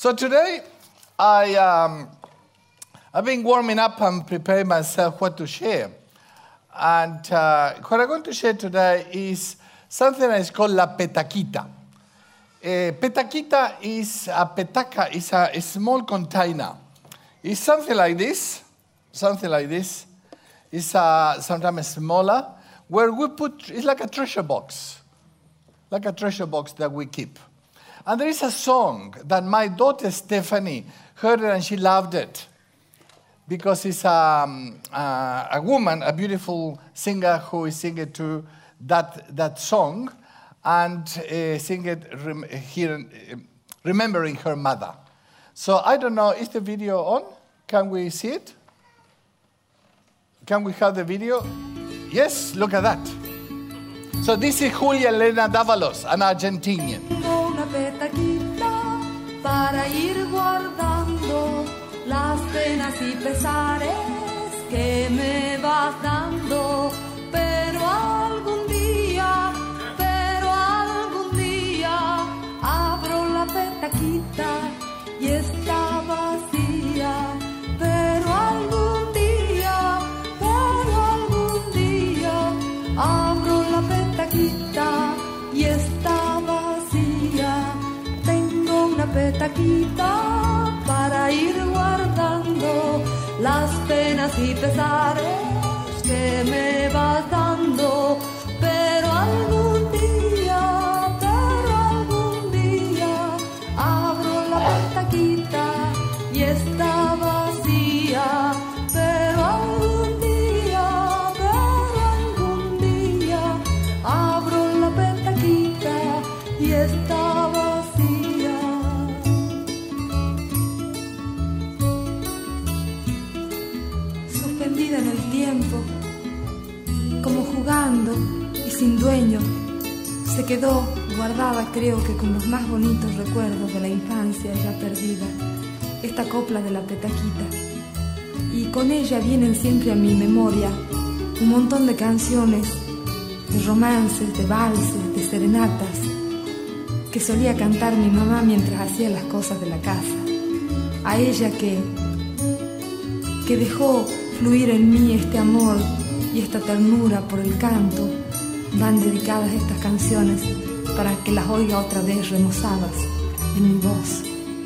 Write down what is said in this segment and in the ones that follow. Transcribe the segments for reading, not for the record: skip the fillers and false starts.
So today, I've been warming up and preparing myself what to share. And what I'm going to share today is something that is called la petaquita. Petaquita is a petaca, is a small container. It's something like this. It's sometimes smaller, where we put, it's like a treasure box that we keep. And there is a song that my daughter Stephanie heard it and she loved it. Because it's a woman, a beautiful singer who is singing to that song and remembering her mother. So I don't know, is the video on? Can we see it? Can we have the video? Yes, look at that. So this is Julia Elena Dávalos, an Argentinian. Tengo una petaquita para ir guardando las penas y pesares que me vas dando, pero algún día abro la petaquita y está vacía, pero algún día abro la petaquita y está vacía. Tengo una petaquita para ir guardando las penas y pesares que me vas dando, pero algún día abro la petaquita y está vacía, pero algún día abro la petaquita y está vacía. Suspendida en el tiempo, como jugando y sin dueño, se quedó guardada, creo que con los más bonitos recuerdos de la infancia ya perdida, esta copla de la petaquita. Y con ella vienen siempre a mi memoria un montón de canciones, de romances, de valses, de serenatas, que solía cantar mi mamá mientras hacía las cosas de la casa. A ella que dejó fluir en mí este amor y esta ternura por el canto, van dedicadas estas canciones para que las oiga otra vez remozadas en mi voz.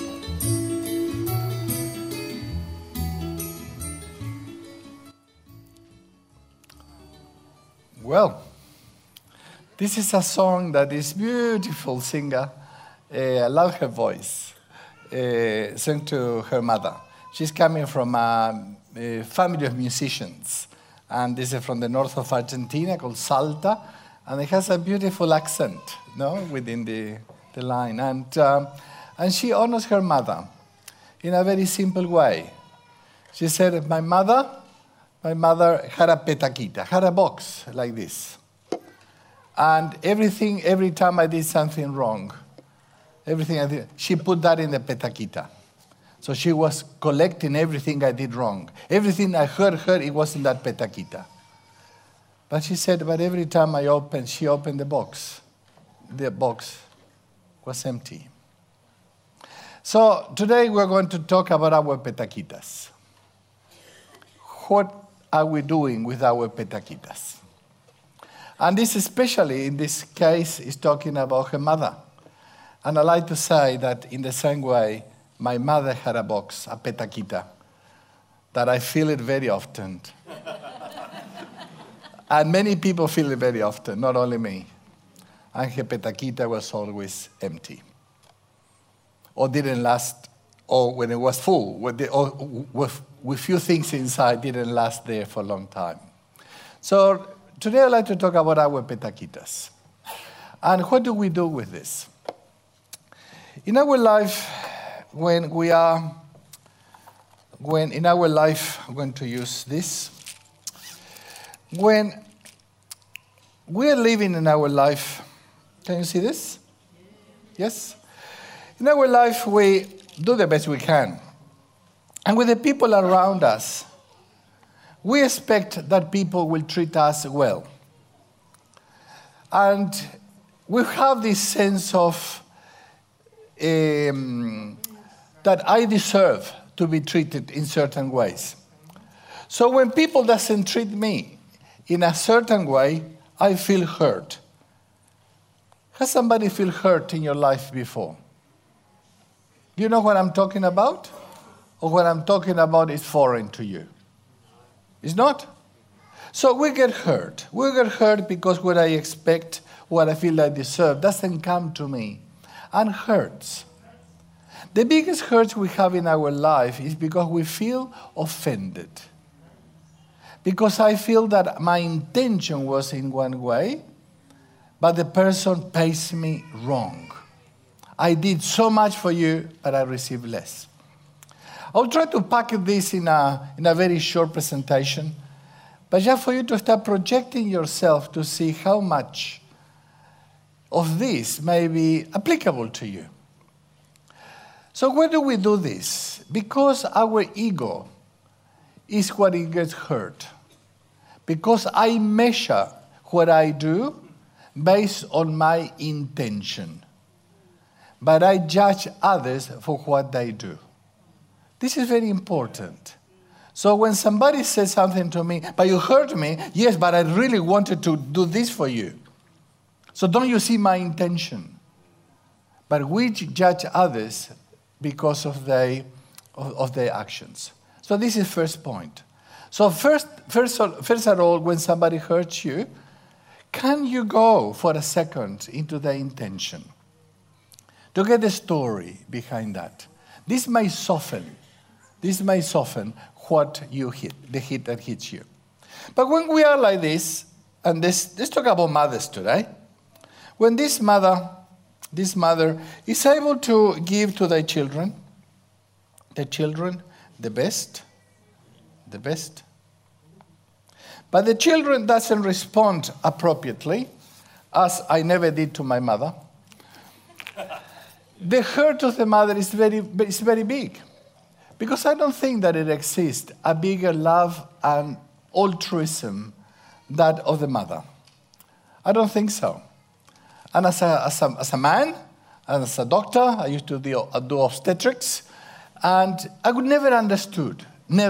Well, this is a song that this beautiful singer, I love her voice, sang to her mother. She's coming from a family of musicians, and this is from the north of Argentina called Salta, and it has a beautiful accent, within the line. And she honors her mother in a very simple way. She said, my mother had a petaquita, had a box like this. And every time I did something wrong, she put that in the petaquita. So she was collecting everything I did wrong. Everything I heard her, it was in that petaquita. But she said, but every time she opened the box was empty. So today we're going to talk about our petaquitas. What are we doing with our petaquitas? And this especially, in this case, is talking about her mother. And I like to say that in the same way, my mother had a box, a petaquita, that I feel it very often. And many people feel it very often, not only me. And her petaquita was always empty. Or didn't last, or when it was full, with few things inside, didn't last there for a long time. So today I'd like to talk about our petaquitas. And what do we do with this? In our life, I'm going to use this. When we're living in our life, can you see this? Yes? In our life, we do the best we can. And with the people around us, we expect that people will treat us well. And we have this sense of that I deserve to be treated in certain ways. So when people doesn't treat me in a certain way, I feel hurt. Has somebody feel hurt in your life before? Do you know what I'm talking about? Or what I'm talking about is foreign to you? It's not? So we get hurt. We get hurt because what I expect, what I feel I deserve, doesn't come to me and hurts. The biggest hurt we have in our life is because we feel offended. Because I feel that my intention was in one way, but the person pays me wrong. I did so much for you, but I received less. I'll try to pack this in a very short presentation, but just for you to start projecting yourself to see how much of this may be applicable to you. So why do we do this? Because our ego is what it gets hurt. Because I measure what I do based on my intention. But I judge others for what they do. This is very important. So when somebody says something to me, but you hurt me, yes, but I really wanted to do this for you. So don't you see my intention? But we judge others because of their actions. So this is first point. So first of all, when somebody hurts you, can you go for a second into the intention? To get the story behind that. This may soften what you hit, the hit that hits you. But when we are like this, and let's talk about mothers today. When this mother is able to give to their children, the best. But the children doesn't respond appropriately, as I never did to my mother. The hurt of the mother is very big. Because I don't think that it exists a bigger love and altruism than of the mother. I don't think so. And as a man, and as a doctor, I used to do obstetrics, and I would never understood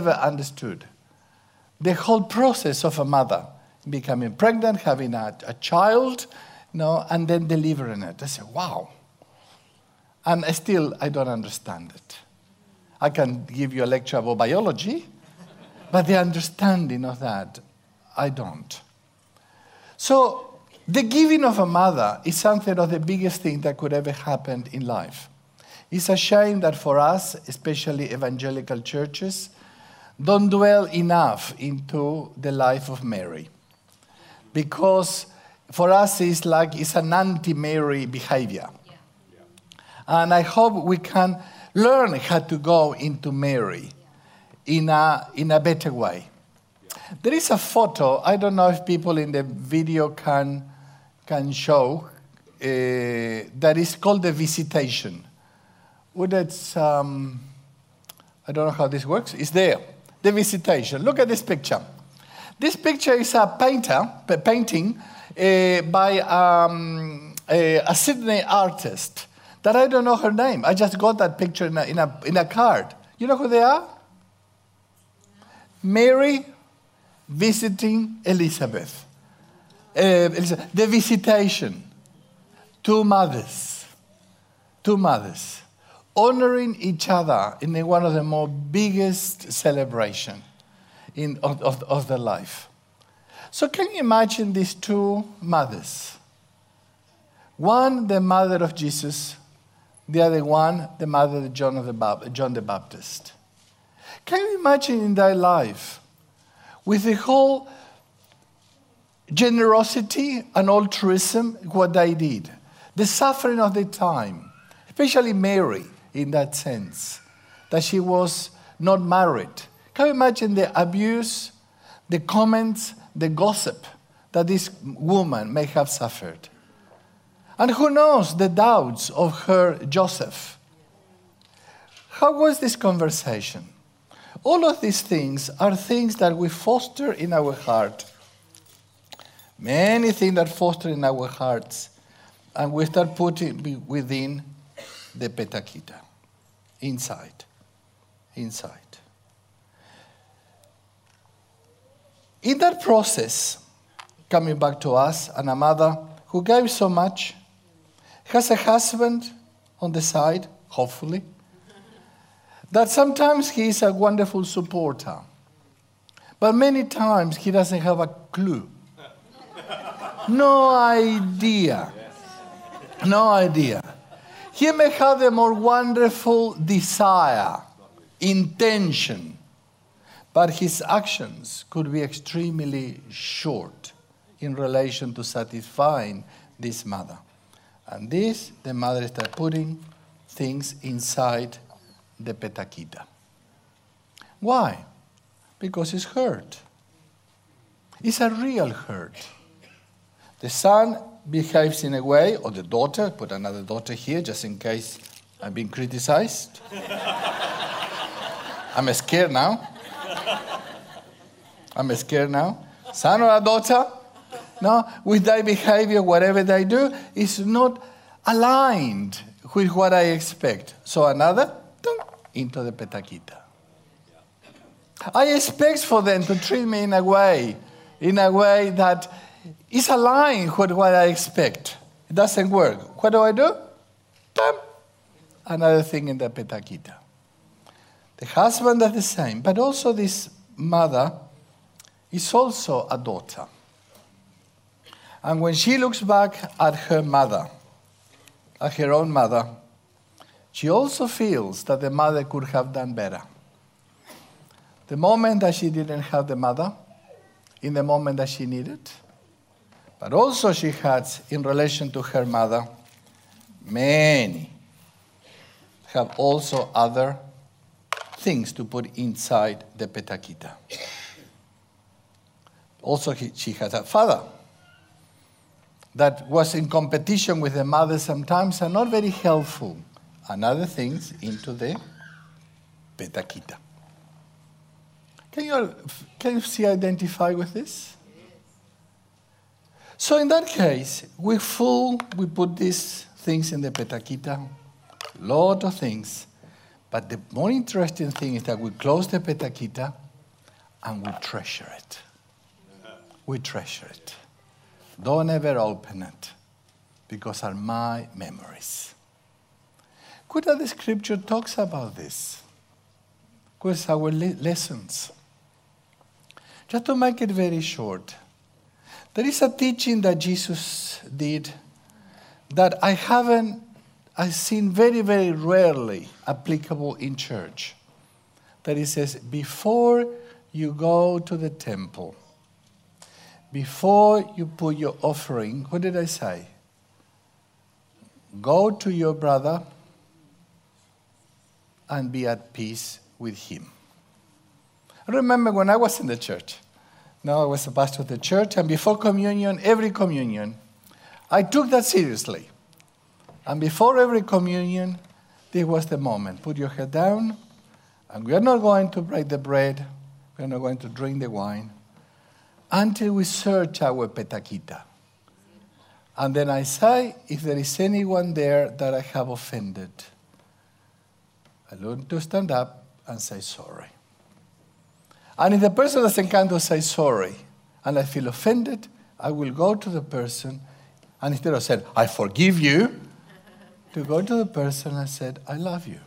the whole process of a mother becoming pregnant, having a child, and then delivering it. I said, wow. And still, I don't understand it. I can give you a lecture about biology, but the understanding of that, I don't. So the giving of a mother is something of the biggest thing that could ever happen in life. It's a shame that for us, especially evangelical churches, don't dwell enough into the life of Mary. Because for us, it's an anti-Mary behavior. And I hope we can learn how to go into Mary in a better way. There is a photo, I don't know if people in the video can show, that is called The Visitation. Well, that's, I don't know how this works. It's there, The Visitation. Look at this picture. This picture is a painting by a Sydney artist that I don't know her name. I just got that picture in a card. You know who they are? Mary visiting Elizabeth. The Visitation. Two mothers, honoring each other in one of the more biggest celebrations of their life. So can you imagine these two mothers? One, the mother of Jesus. The other one, the mother of John the Baptist. Can you imagine in their life, with the whole generosity and altruism, what they did? The suffering of the time, especially Mary in that sense, that she was not married. Can you imagine the abuse, the comments, the gossip that this woman may have suffered? And who knows the doubts of her Joseph? How was this conversation? All of these things are things that we foster in our heart. Many things that foster in our hearts. And we start putting within the petakita. inside. Inside. In that process, coming back to us, and a mother who gave so much, has a husband on the side, hopefully, that sometimes he is a wonderful supporter, but many times he doesn't have a clue. No idea. No idea. He may have a more wonderful desire, intention, but his actions could be extremely short in relation to satisfying this mother. And this, the mother starts putting things inside the petaquita. Why? Because it's hurt. It's a real hurt. The son behaves in a way, or the daughter, put another daughter here just in case I've been criticized. I'm scared now. I'm scared now. Son or a daughter, no, with their behavior, whatever they do, is not aligned with what I expect. So another, into the petaquita. I expect for them to treat me in a way that is aligned with what I expect. It doesn't work. What do? Another thing in the petaquita. The husband does the same, but also this mother is also a daughter. And when she looks back at her mother, at her own mother, she also feels that the mother could have done better. The moment that she didn't have the mother, in the moment that she needed, but also she had, in relation to her mother, many have also other things to put inside the petaquita. Also, she has a father that was in competition with the mother sometimes and not very helpful. And other things into the petaquita. Can you see identify with this? So in that case, we put these things in the petaquita, lot of things. But the more interesting thing is that we close the petaquita and we treasure it. We treasure it. Don't ever open it, because are my memories. Good that the scripture talks about this. Because our lessons. Just to make it very short, there is a teaching that Jesus did that I've seen very, very rarely applicable in church. That it says, before you go to the temple, before you put your offering, what did I say? Go to your brother and be at peace with him. I remember when I was in the church. Now I was a pastor of the church, and before communion, every communion, I took that seriously. And before every communion, this was the moment. Put your head down, and we are not going to break the bread. We are not going to drink the wine until we search our petaquita. And then I say, if there is anyone there that I have offended, I learn to stand up and say sorry. And if the person doesn't come to say sorry, and I feel offended, I will go to the person, and instead of saying, I forgive you, to go to the person and say, I love you.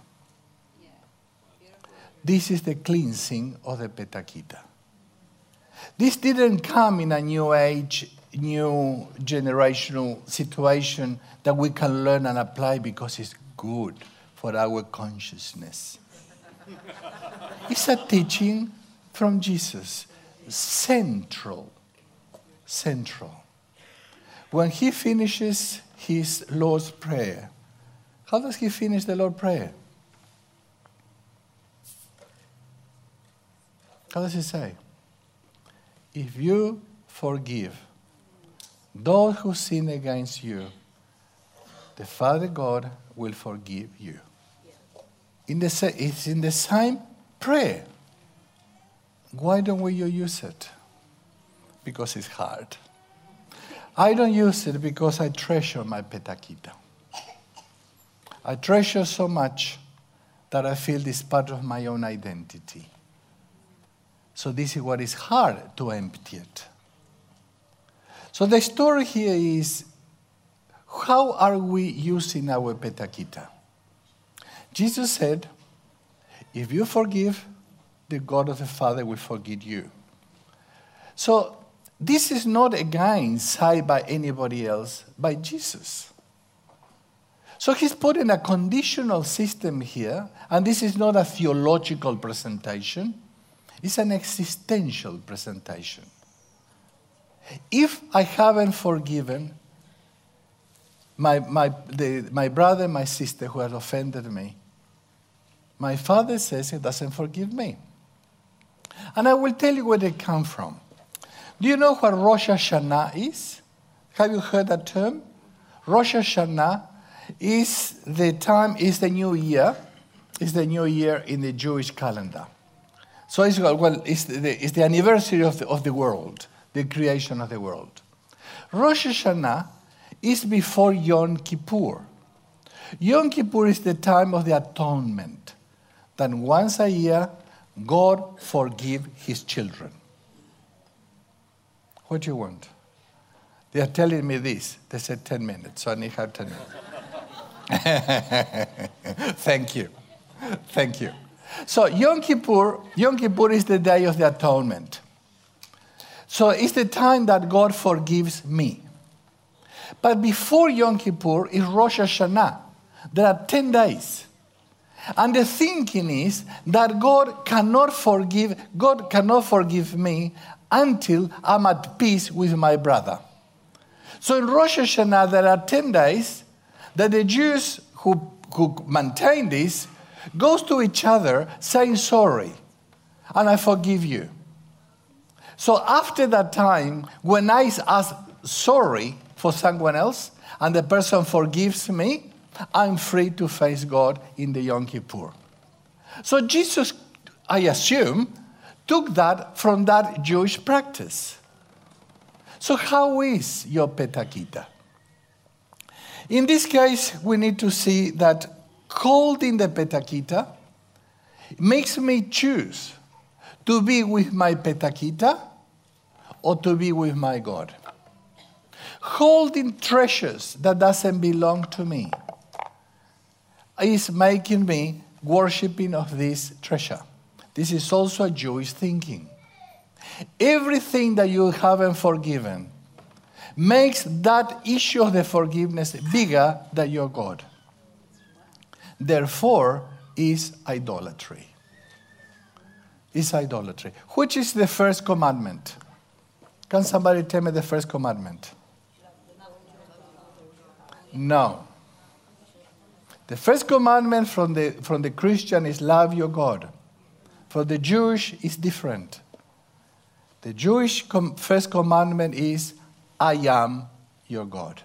This is the cleansing of the petaquita. This didn't come in a new age, new generational situation that we can learn and apply because it's good for our consciousness. It's a teaching from Jesus, central. When he finishes his Lord's Prayer, how does he finish the Lord's Prayer? How does he say? If you forgive those who sin against you, the Father God will forgive you. It's in the same prayer. Why don't we use it? Because it's hard. I don't use it because I treasure my petaquita. I treasure so much that I feel is part of my own identity. So this is what is hard to empty it. So the story here is, how are we using our petakita? Jesus said, if you forgive, the God of the Father will forgive you. So this is not again said by anybody else, by Jesus. So he's putting a conditional system here, and this is not a theological presentation. It's an existential presentation. If I haven't forgiven my brother, my sister who has offended me, my Father says he doesn't forgive me. And I will tell you where they come from. Do you know what Rosh Hashanah is? Have you heard that term? Rosh Hashanah is the new year. It's the new year in the Jewish calendar. So it's the anniversary of the world, the creation of the world. Rosh Hashanah is before Yom Kippur. Yom Kippur is the time of the atonement. That once a year, God forgives his children. What do you want? They are telling me this. They said 10 minutes, so I need have 10 minutes. Thank you. Thank you. So Yom Kippur is the day of the atonement. So it's the time that God forgives me. But before Yom Kippur is Rosh Hashanah. There are 10 days. And the thinking is that God cannot forgive me until I'm at peace with my brother. So in Rosh Hashanah, there are 10 days that the Jews who maintain this goes to each other saying sorry, and I forgive you. So after that time, when I ask sorry for someone else and the person forgives me, I'm free to face God in the Yom Kippur. So Jesus, I assume, took that from that Jewish practice. So how is your petakita? In this case, we need to see that holding the petakita makes me choose to be with my petakita or to be with my God. Holding treasures that doesn't belong to me is making me worshiping of this treasure. This is also a Jewish thinking. Everything that you haven't forgiven makes that issue of the forgiveness bigger than your God. Therefore, is idolatry. Is idolatry. Which is the first commandment? Can somebody tell me the first commandment? No. The first commandment from the Christian is love your God. For the Jewish, it's different. The Jewish first commandment is, I am your God.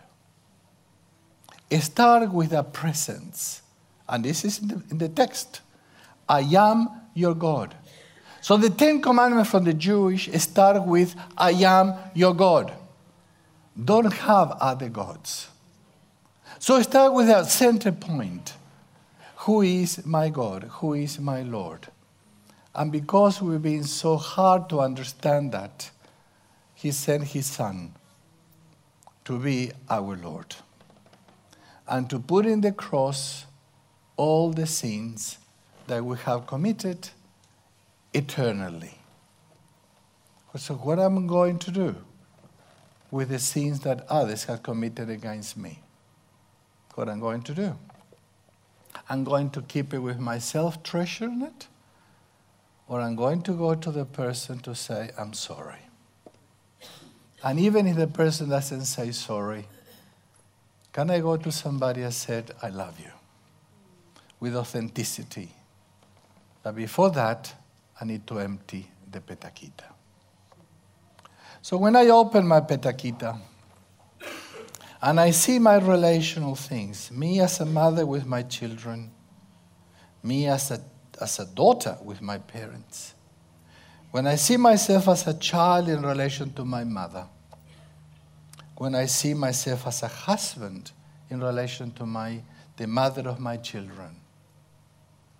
Start with a presence. And this is in the text. I am your God. So the 10 commandments from the Jewish start with, I am your God. Don't have other gods. So start with a center point. Who is my God? Who is my Lord? And because we've been so hard to understand that, he sent his Son to be our Lord. And to put in the cross all the sins that we have committed eternally. So what am I going to do with the sins that others have committed against me? What I'm going to do? I'm going to keep it with myself, treasuring it, or I'm going to go to the person to say, I'm sorry. And even if the person doesn't say sorry, can I go to somebody and say, I love you, with authenticity? But before that, I need to empty the petakita. So when I open my petakita, and I see my relational things, me as a mother with my children, me as a daughter with my parents, when I see myself as a child in relation to my mother, when I see myself as a husband in relation to the mother of my children,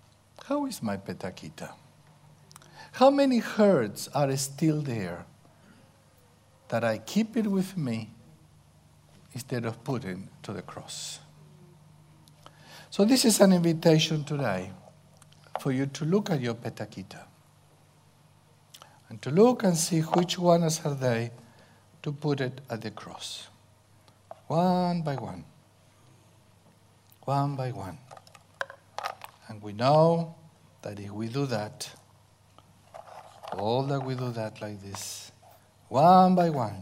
how is my petaquita? How many hurts are still there that I keep it with me instead of putting to the cross? So this is an invitation today for you to look at your petaquita and to look and see which ones are they to put it at the cross. One by one. One by one. And we know that if we do that, all that we do that like this, one by one,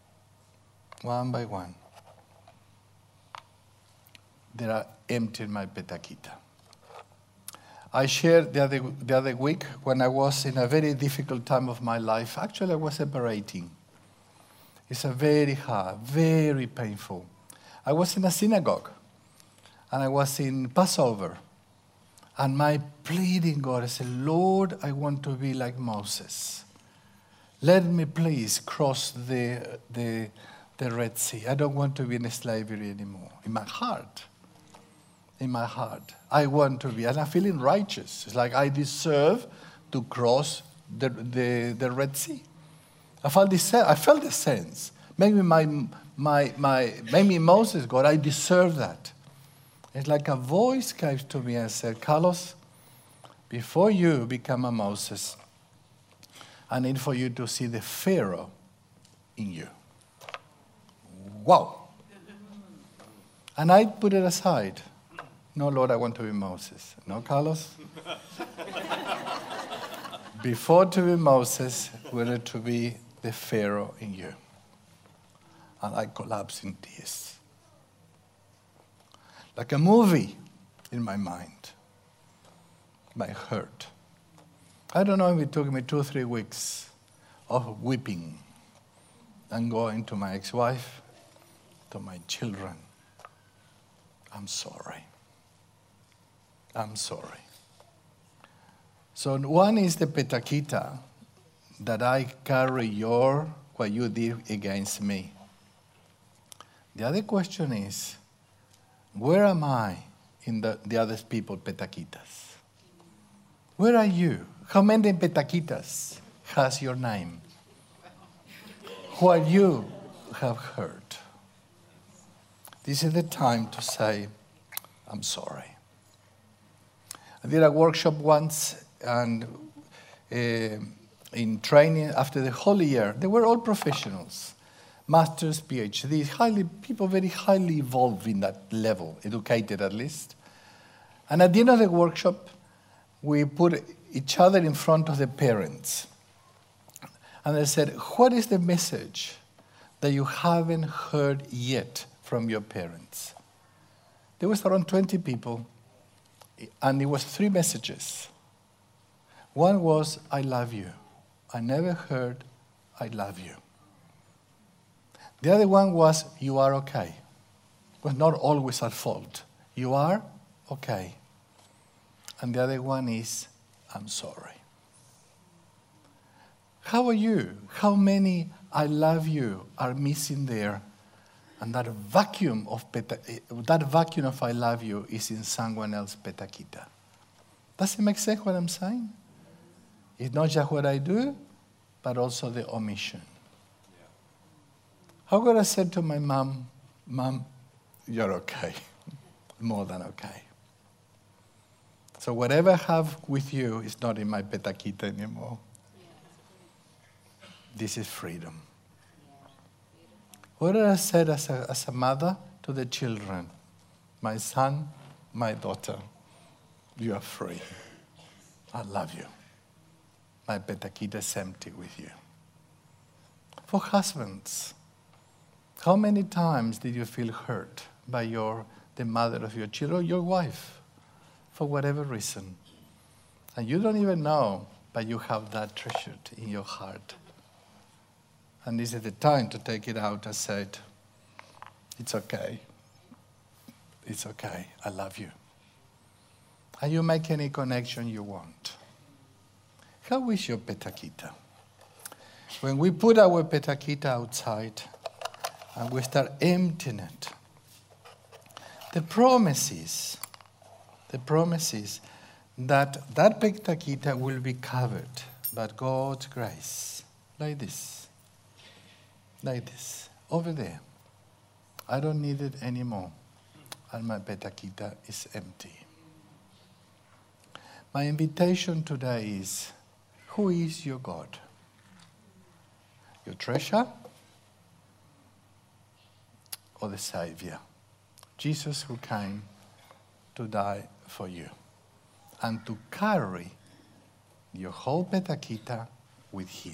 they are emptying my petaquita. I shared the other week when I was in a very difficult time of my life. Actually, I was separating. It's a very hard, very painful. I was in a synagogue, and I was in Passover. And my pleading God, I said, Lord, I want to be like Moses. Let me please cross the Red Sea. I don't want to be in slavery anymore. In my heart, I want to be. And I'm feeling righteous. It's like I deserve to cross the Red Sea. I felt the sense. Maybe maybe Moses, God, I deserve that. It's like a voice came to me and said, Carlos, before you become a Moses, I need for you to see the Pharaoh in you. Wow. And I put it aside. No, Lord, I want to be Moses. No, Carlos? Before to be Moses, we need to be the Pharaoh in you. And I collapsed in tears. Like a movie in my mind. My hurt. I don't know if it took me 2 or 3 weeks of weeping and going to my ex-wife, to my children. I'm sorry. I'm sorry. So one is the petaquita that I carry what you did against me. The other question is, where am I in the other people's petaquitas? Where are you? How many petaquitas has your name? What you have heard? This is the time to say, I'm sorry. I did a workshop once, and in training after the whole year, they were all professionals. Masters, PhDs, people very highly evolved in that level, educated at least. And at the end of the workshop, we put each other in front of the parents. And they said, what is the message that you haven't heard yet from your parents? There was around 20 people, and it was 3 messages. One was, I love you. I never heard, I love you. The other one was, you are okay. It was not always at fault. You are okay. And the other one is, I'm sorry. How are you? How many I love you are missing there? And that vacuum of I love you is in someone else's petaquita. Does it make sense what I'm saying? It's not just what I do, but also the omission. How could I say to my mom, Mom, you're okay, more than okay. So whatever I have with you is not in my petaquita anymore. This is freedom. What did I say as a mother to the children? My son, my daughter, you are free. I love you. My petaquita is empty with you. For husbands, how many times did you feel hurt by the mother of your children or your wife for whatever reason? And you don't even know, but you have that treasured in your heart. And this is the time to take it out and say, it's okay. It's okay. I love you. And you make any connection you want. How is your petaquita? When we put our petaquita outside and we start emptying it, the promise is that petaquita will be covered by God's grace, like this, over there. I don't need it anymore, and my petaquita is empty. My invitation today is, who is your God? Your treasure or the Savior? Jesus, who came to die for you and to carry your whole petaquita with him.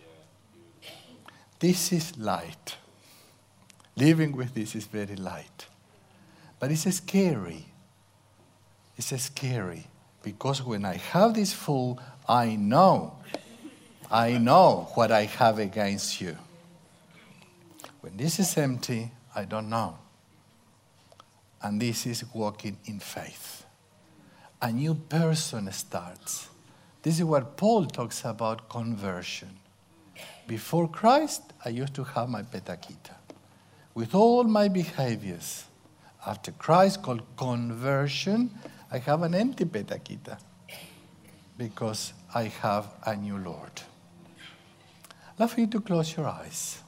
This is light. Living with this is very light. But it's scary. It's scary because when I have this full, I know what I have against you. When this is empty, I don't know. And this is walking in faith. A new person starts. This is what Paul talks about conversion. Before Christ, I used to have my petaquita with all my behaviors. After Christ, called conversion, I have an empty petaquita because I have a new Lord. I'd love for you to close your eyes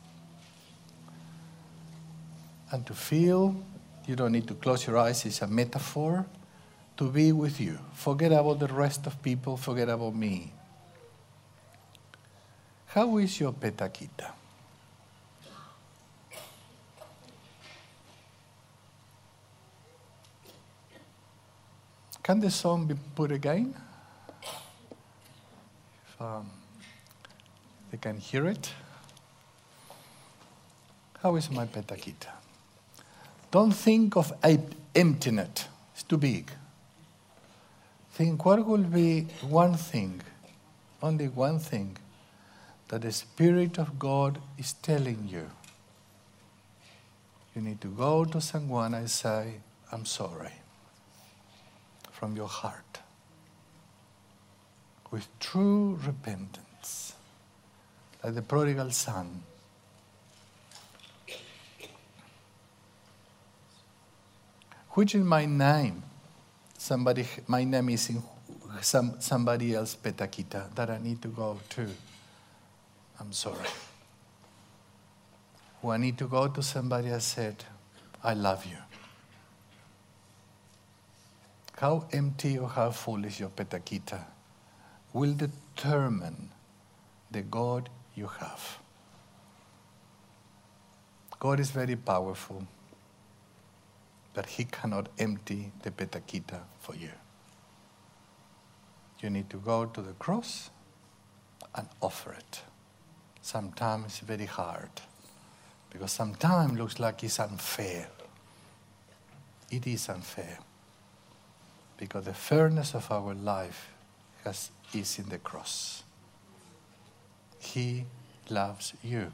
and to feel. You don't need to close your eyes. It's a metaphor to be with you. Forget about the rest of people. Forget about me. How is your petaquita? Can the song be put again? If they can hear it. How is my petaquita? Don't think of emptying it. It's too big. Think what will be one thing, only one thing, that the Spirit of God is telling you. You need to go to someone and say, I'm sorry, from your heart, with true repentance, like the prodigal son. Which is my name? My name is in somebody else's petaquita that I need to go to. I'm sorry. When I need to go to somebody, I said, I love you. How empty or how full is your petaquita will determine the God you have. God is very powerful, but he cannot empty the petaquita for you. You need to go to the cross and offer it. Sometimes it's very hard, because sometimes it looks like it's unfair. It is unfair, because the fairness of our life is in the cross. He loves you.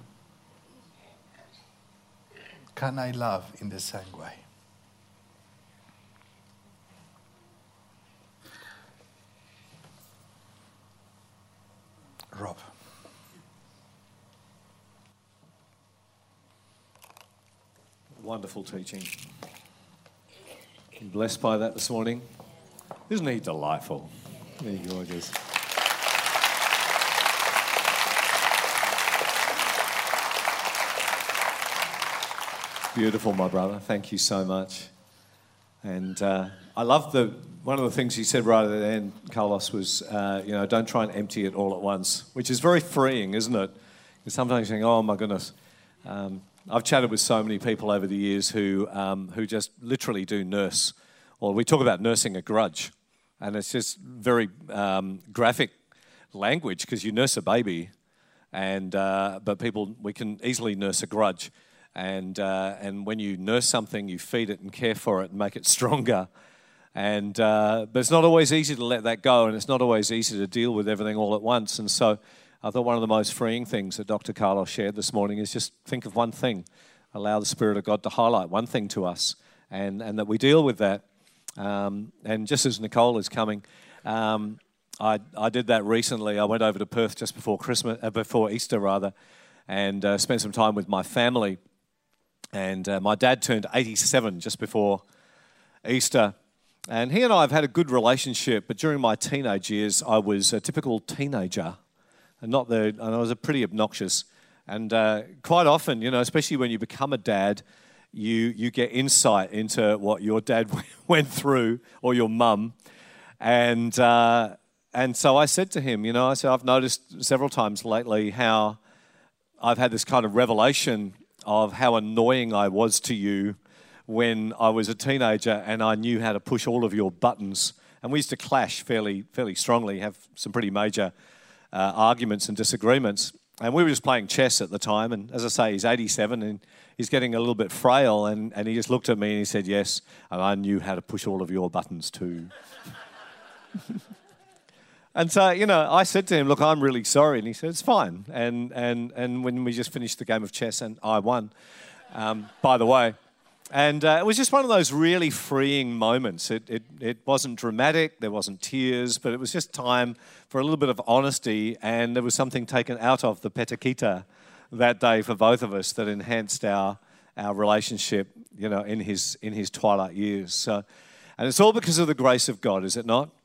Can I love in the same way? Rob. Wonderful teaching. I'm blessed by that this morning. Isn't he delightful? There you go, I guess. Beautiful, my brother. Thank you so much. And I love one of the things you said right at the end, Carlos, was, don't try and empty it all at once, which is very freeing, isn't it? Because sometimes you think, oh, my goodness. I've chatted with so many people over the years who just literally do nurse. Or we talk about nursing a grudge. And it's just very graphic language, because you nurse a baby, but we can easily nurse a grudge. And when you nurse something, you feed it and care for it and make it stronger. But it's not always easy to let that go, and it's not always easy to deal with everything all at once. And so I thought one of the most freeing things that Dr. Carlos shared this morning is just think of one thing. Allow the Spirit of God to highlight one thing to us, and that we deal with that. And just as Nicole is coming, I did that recently. I went over to Perth just before Easter, and spent some time with my family. And my dad turned 87 just before Easter, And he and I have had a good relationship, but during my teenage years, I was a typical teenager, and I was pretty obnoxious. And quite often, especially when you become a dad, you get insight into what your dad went through, or your mum. And so I said to him, I've noticed several times lately how I've had this kind of revelation of how annoying I was to you when I was a teenager and I knew how to push all of your buttons. And we used to clash fairly strongly, have some pretty major arguments and disagreements. And we were just playing chess at the time. And as I say, he's 87 and he's getting a little bit frail. And he just looked at me and he said, yes, and I knew how to push all of your buttons too. And so, I said to him, look, I'm really sorry. And he said, it's fine. And when we just finished the game of chess, and I won, by the way. And it was just one of those really freeing moments. It wasn't dramatic, there wasn't tears, but it was just time for a little bit of honesty, and there was something taken out of the petakita that day for both of us that enhanced our relationship, in his twilight years. So, and it's all because of the grace of God, is it not?